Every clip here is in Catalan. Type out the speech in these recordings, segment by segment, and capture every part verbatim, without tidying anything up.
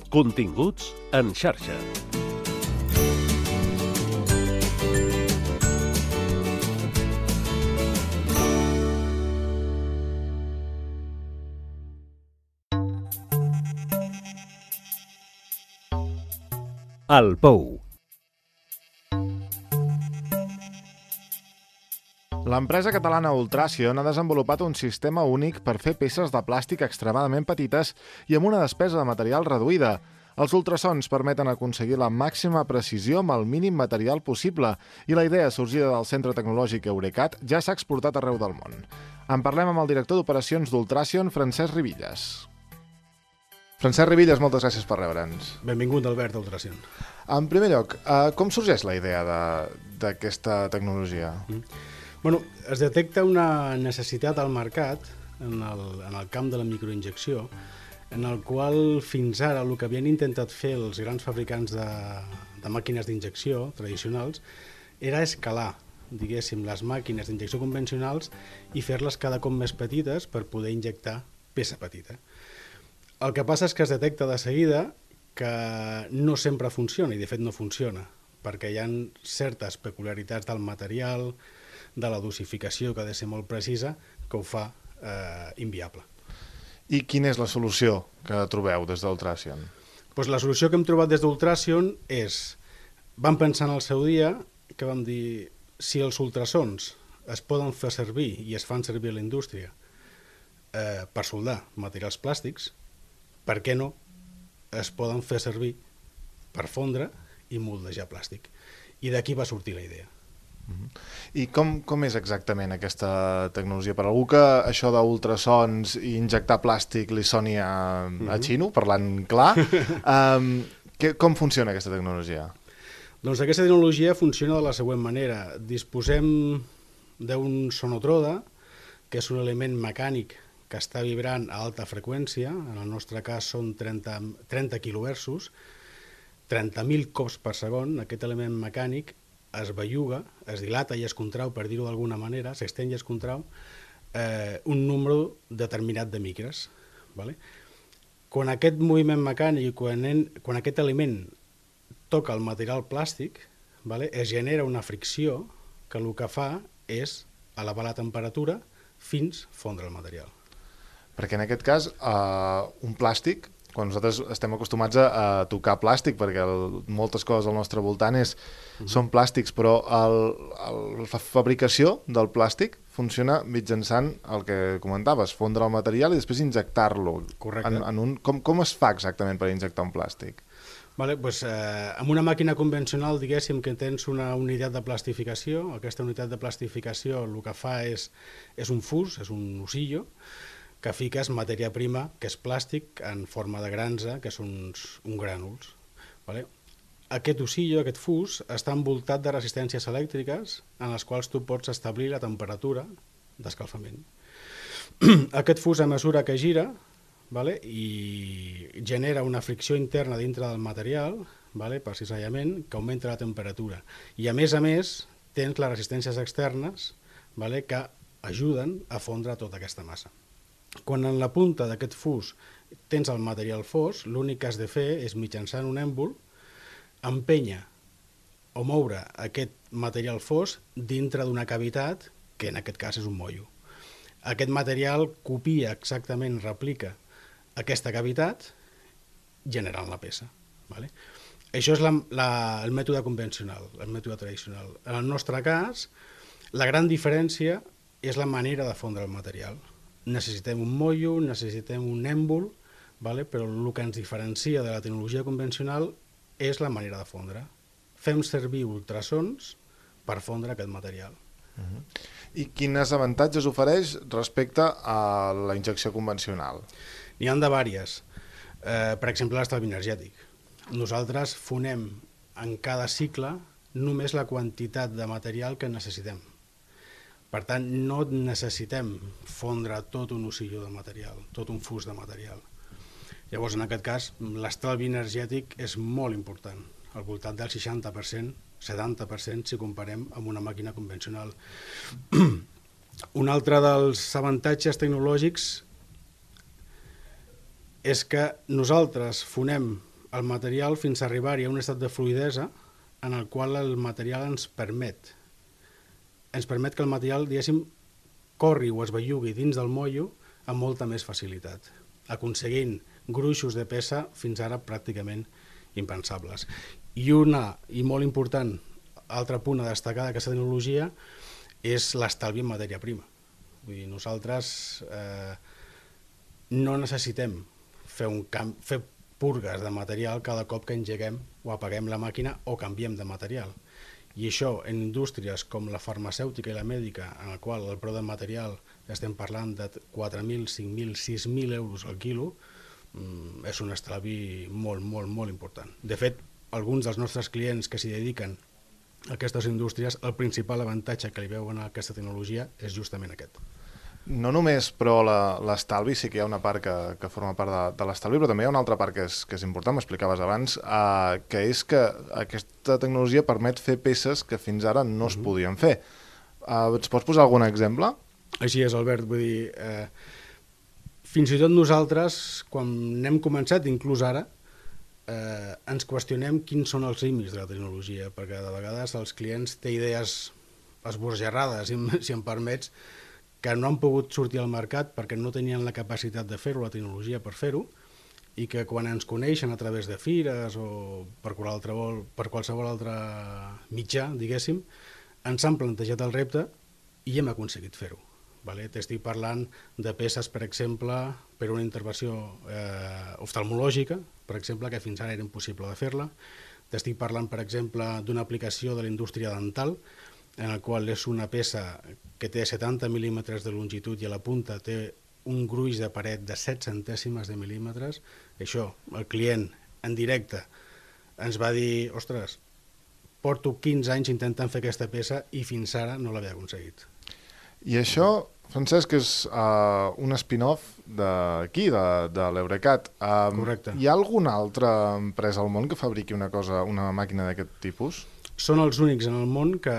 Continguts en xarxa. El Pou. L'empresa catalana Ultrasion ha desenvolupat un sistema únic per fer peces de plàstic extremadament petites i amb una despesa de material reduïda. Els ultrasons permeten aconseguir la màxima precisió amb el mínim material possible i la idea sorgida del Centre Tecnològic Eurecat ja s'ha exportat arreu del món. En parlem amb el director d'operacions d'Ultrasion, Francesc Ribillas. Francesc Ribillas, moltes gràcies per rebre'ns. Benvingut, Albert, a Ultrasion. En primer lloc, com sorgeix la idea d'aquesta tecnologia? Mm. Bueno, es detecta una necessitat al mercat en el, en el camp de la microinjecció, en el qual fins ara el que havien intentat fer els grans fabricants de, de màquines d'injecció tradicionals era escalar, diguéssim, les màquines d'injecció convencionals i fer-les cada cop més petites per poder injectar peça petita. El que passa és que es detecta de seguida que no sempre funciona, i de fet no funciona, perquè hi ha certes peculiaritats del material, de la dosificació, que ha de ser molt precisa, que ho fa eh, inviable. I quina és la solució que trobeu des d'Ultrasion? Pues la solució que hem trobat des d'Ultrasion és, vam pensar en el seu dia, que vam dir, si els ultrasons es poden fer servir i es fan servir a la indústria eh, per soldar materials plàstics, per què no es poden fer servir per fondre i moldejar plàstic? I d'aquí va sortir la idea. I com, com és exactament aquesta tecnologia? Per algú que això d'ultrasons i injectar plàstic li soni a, a xino, parlant clar, um, que, com funciona aquesta tecnologia? Doncs aquesta tecnologia funciona de la següent manera. Disposem d'un sonotrode, que és un element mecànic que està vibrant a alta freqüència, en el nostre cas són trenta, trenta quilohertzos, trenta mil cops per segon. Aquest element mecànic es belluga, es dilata i es contrau, per dir-ho d'alguna manera, s'estén i es contrau, eh, un número determinat de micres. Vale? Quan aquest moviment mecànic, quan, en, quan aquest element toca el material plàstic, vale, es genera una fricció que el que fa és elevar la temperatura fins fondre el material. Perquè en aquest cas, uh, un plàstic, quan nosaltres estem acostumats a, a tocar plàstic, perquè el, moltes coses al nostre voltant és, uh-huh. són plàstics, però el, el, la fabricació del plàstic funciona mitjançant el que comentaves, fondre el material i després injectar-lo. Correcte. En, en un, com, com es fa exactament per injectar un plàstic? Vale, pues, eh, amb una màquina convencional, diguéssim que tens una unitat de plastificació. Aquesta unitat de plastificació el que fa és, és un fus, és un osillo, que fiques matèria prima, que és plàstic, en forma de granza, que són uns, uns grànuls. Vale? Aquest osillo, aquest fus, està envoltat de resistències elèctriques en les quals tu pots establir la temperatura d'escalfament. Aquest fus, a mesura que gira, vale, i genera una fricció interna dintre del material, vale, precisament, que augmenta la temperatura. I a més a més, tens les resistències externes, vale, que ajuden a fondre tota aquesta massa. Quan en la punta d'aquest fus tens el material fos, l'únic que has de fer és, mitjançant un èmbol, empènyer o moure aquest material fos dintre d'una cavitat, que en aquest cas és un mollo. Aquest material copia exactament, replica aquesta cavitat, generant la peça. Vale? Això és la, la, el mètode convencional, el mètode tradicional. En el nostre cas, la gran diferència és la manera de fondre el material. Necessitem un mollo, necessitem un èmbol, vale? Però el que ens diferencia de la tecnologia convencional és la manera de fondre. Fem servir ultrasons per fondre aquest material. Uh-huh. I quins avantatges ofereix respecte a la injecció convencional? N'hi ha de diverses. Eh, per exemple, l'estalvi energètic. Nosaltres fonem en cada cicle només la quantitat de material que necessitem. Per tant, no necessitem fondre tot un osillo de material, tot un fus de material. Llavors, en aquest cas, l'estalvi energètic és molt important, al voltant del seixanta per cent, setanta per cent si comparem amb una màquina convencional. Un altre dels avantatges tecnològics és que nosaltres fonem el material fins a arribar-hi a un estat de fluidesa en el qual el material ens permet ens permet que el material, diguéssim, corri o es bellugui dins del mollo amb molta més facilitat, aconseguint gruixos de peça fins ara pràcticament impensables. I una, i molt important, altre punt a destacar d'aquesta tecnologia és l'estalvi en matèria prima. Vull dir, nosaltres eh, no necessitem fer, un camp, fer purgues de material cada cop que engeguem o apaguem la màquina o canviem de material. I això en indústries com la farmacèutica i la mèdica, en la qual el preu del material estem parlant de quatre mil, cinc mil, sis mil euros al quilo, és un estalvi molt, molt, molt important. De fet, alguns dels nostres clients que s'hi dediquen a aquestes indústries, el principal avantatge que li veuen a aquesta tecnologia és justament aquest. No només, però l'estalvi, sí que hi ha una part que, que forma part de, de l'estalvi, però també hi ha una altra part que és, que és important, m'explicaves abans, eh, que és que aquesta tecnologia permet fer peces que fins ara no es podien fer. Eh, ens pots posar algun exemple? Així és, Albert, vull dir, eh, fins i tot nosaltres, quan n'hem començat, inclús ara, eh, ens qüestionem quins són els límits de la tecnologia, perquè de vegades els clients té idees esbojarrades, si, si em permets, que no han pogut sortir al mercat perquè no tenien la capacitat de fer-ho, la tecnologia per fer-ho, i que quan ens coneixen a través de fires o per qualsevol, per qualsevol altre mitjà, diguéssim, ens han plantejat el repte i hem aconseguit fer-ho. Vale? T'estic parlant de peces, per exemple, per una intervenció eh, oftalmològica, per exemple, que fins ara era impossible de fer-la. T'estic parlant, per exemple, d'una aplicació de la indústria dental, en el qual és una peça que té setanta mil·límetres de longitud i a la punta té un gruix de paret de set centèsimes de mil·límetres. Això, el client en directe ens va dir, ostres, porto quinze anys intentant fer aquesta peça i fins ara no l'havia aconseguit. I això, Francesc, és uh, un spin-off d'aquí, de, de l'Eurecat. Um, Correcte. Hi ha alguna altra empresa al món que fabriqui una cosa, una màquina d'aquest tipus? Són els únics en el món que,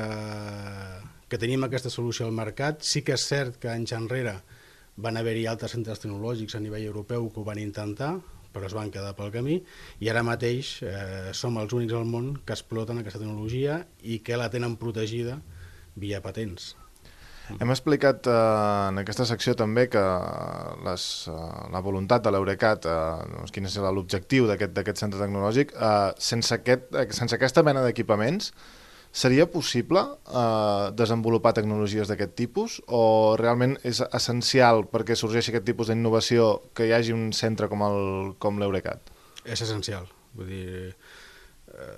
que tenim aquesta solució al mercat. Sí que és cert que anys enrere van haver-hi altres centres tecnològics a nivell europeu que ho van intentar, però es van quedar pel camí, i ara mateix eh, som els únics al món que exploten aquesta tecnologia i que la tenen protegida via patents. Hem explicat eh, en aquesta secció també que les, eh, la voluntat de l'Eurecat, eh, doncs, quin és l'objectiu d'aquest centre tecnològic, eh, sense, aquest, sense aquesta mena d'equipaments, seria possible eh, desenvolupar tecnologies d'aquest tipus o realment és essencial perquè sorgeixi aquest tipus d'innovació que hi hagi un centre com el, com l'Eurecat? És essencial. Vull dir, eh,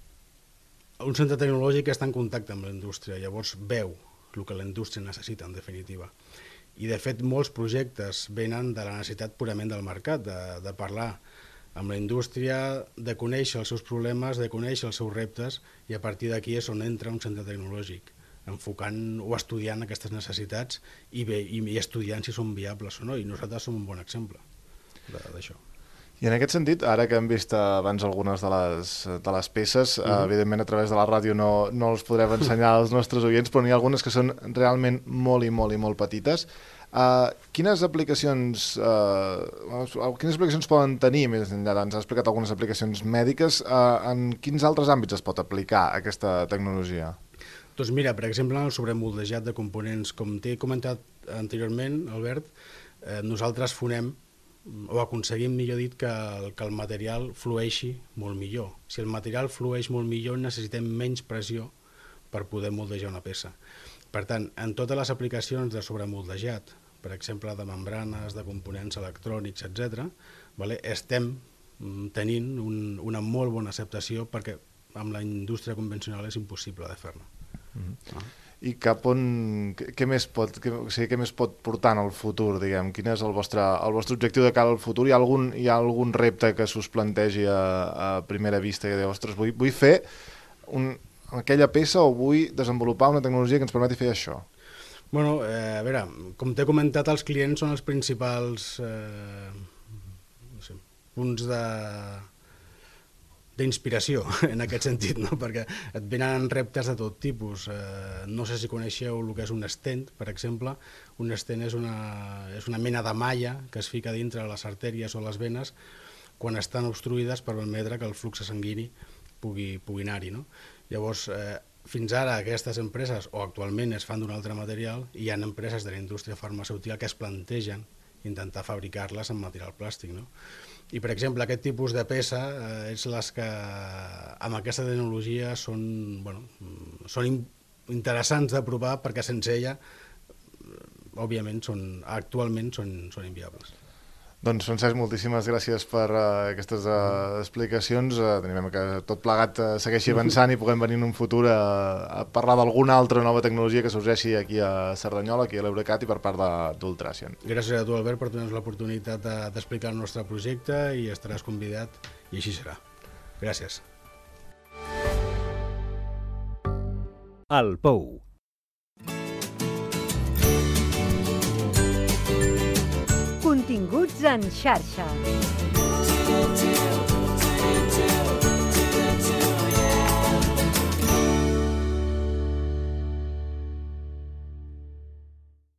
un centre tecnològic està en contacte amb la indústria, llavors veu el que la indústria necessita, en definitiva. I, de fet, molts projectes venen de la necessitat purament del mercat, de, de parlar amb la indústria, de conèixer els seus problemes, de conèixer els seus reptes, i a partir d'aquí és on entra un centre tecnològic, enfocant o estudiant aquestes necessitats i, bé, i estudiant si són viables o no, i nosaltres som un bon exemple d'això. I en aquest sentit, ara que hem vist abans algunes de les, de les peces, uh -huh. evidentment a través de la ràdio no, no els podrem ensenyar als nostres oients, però n'hi ha algunes que són realment molt i molt i molt petites. Uh, quines aplicacions uh, quines aplicacions poden tenir, més enllà, ens ha explicat algunes aplicacions mèdiques, uh, en quins altres àmbits es pot aplicar aquesta tecnologia? Doncs mira, per exemple, en el sobremoldejat de components, com t'he comentat anteriorment, Albert, eh, nosaltres fonem o aconseguim, millor dit, que el, que el material flueixi molt millor. Si el material flueix molt millor, necessitem menys pressió per poder moldejar una peça. Per tant, en totes les aplicacions de sobremoldejat, per exemple, de membranes, de components electrònics, etcètera, vale, estem tenint un, una molt bona acceptació perquè amb la indústria convencional és impossible de fer-ne. Mm-hmm. Ah. I cap on, què més pot, què, o sigui, què més pot portar en el futur, diguem? Quin és el vostre, el vostre objectiu de cara al futur? Hi ha algun, hi ha algun repte que s'us plantegi a, a primera vista que diu, ostres, vull, vull fer un, aquella peça o vull desenvolupar una tecnologia que ens permeti fer això? Bueno, eh, a veure, com t'he comentat, els clients són els principals eh, no sé, punts de d'inspiració en aquest sentit, no? Perquè et venen reptes de tot tipus. Eh, no sé si coneixeu el que és un stent, per exemple. Un stent és una, és una mena de malla que es fica dintre les artèries o les venes quan estan obstruïdes per permetre que el flux sanguini pugui, pugui anar-hi. No? Llavors, eh, fins ara aquestes empreses, o actualment es fan d'un altre material, i hi ha empreses de la indústria farmacèutica que es plantegen intentar fabricar-les amb material plàstic. No? I, per exemple, aquest tipus de peça eh, és les que amb aquesta tecnologia són, bueno, són interessants de provar perquè sense ella, òbviament, són, actualment són, són inviables. Doncs, Francesc, moltíssimes gràcies per uh, aquestes uh, explicacions. Uh, tenim que tot plegat uh, segueixi avançant i puguem venir en un futur a, a parlar d'alguna altra nova tecnologia que sorgeixi aquí a Cerdanyola, aquí a l'Eurecat i per part d'Ultracian. Gràcies a tu, Albert, per donar-nos l'oportunitat d'explicar el nostre projecte i estaràs convidat, i així serà. Gràcies. El Pou. Continguts en xarxa.